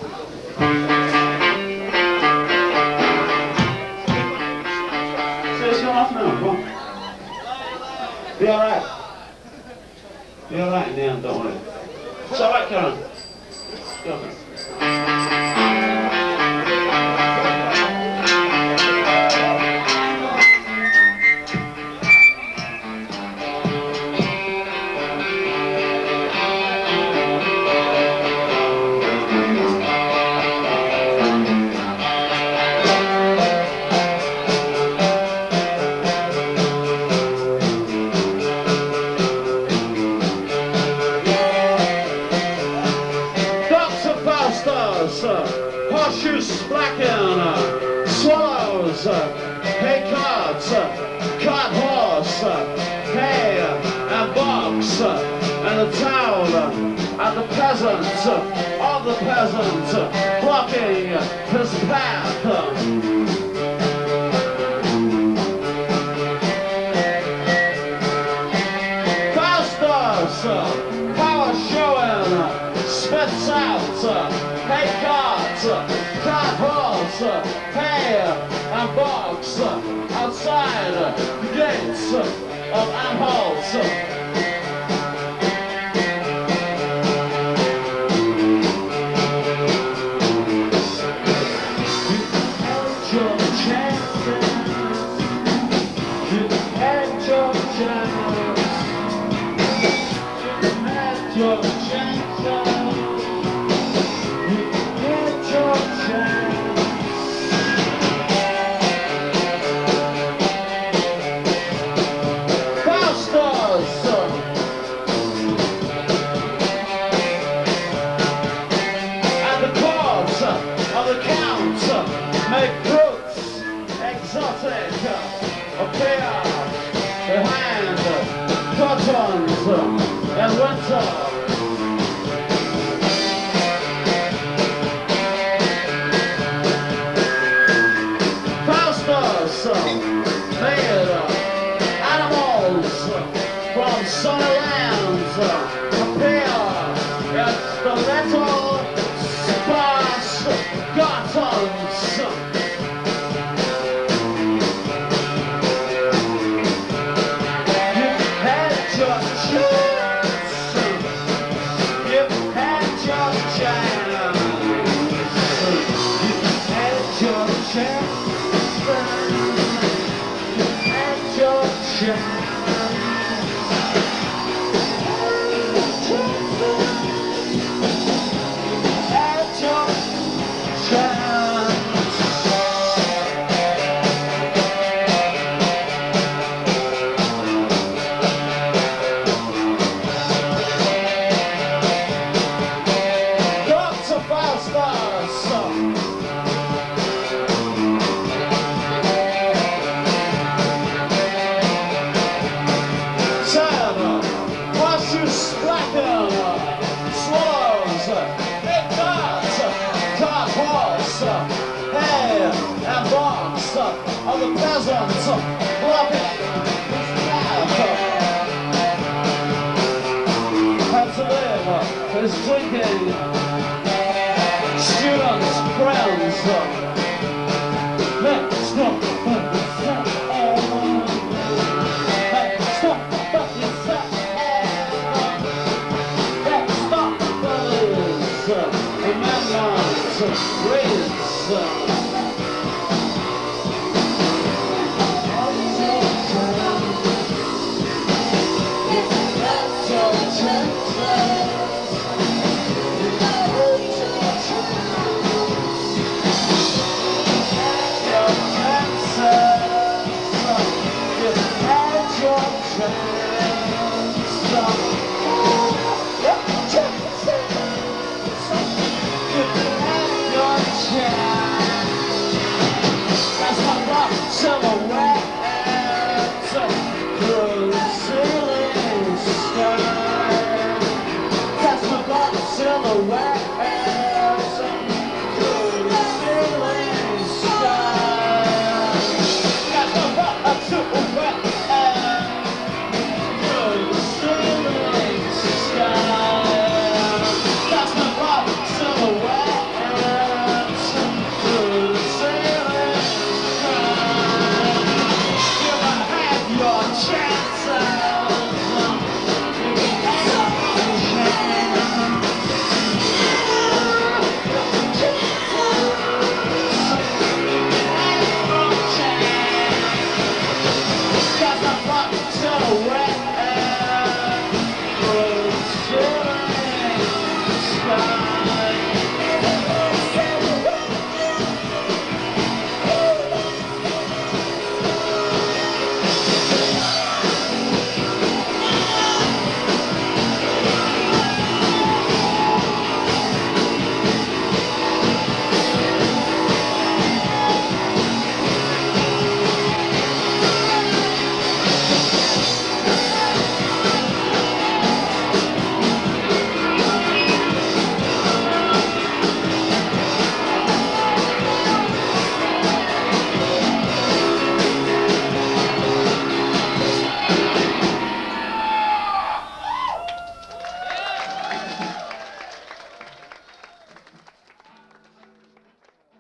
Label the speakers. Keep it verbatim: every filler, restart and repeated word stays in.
Speaker 1: Be alright. Be alright in the end, don't worry. It's alright, Karen. Go on. Horseshoes blacken, swallows, hay carts, cart horse, hay and box, and a towel, and the peasant, all the peasant, blocking his path. Faustus, power showing, spits out, hay carts, cart horse, hay and box, outside the gates of Anhalt. Make brutes exotic appear behind curtains in winter. Faustus made animals from sunny lands appear at the little sparse gardens. Of the peasants blocking his path. Had to live his drinking. Students, friends. Let's stop but yourself. Let's stop but yourself. Let's stop those amendments of race. Yeah.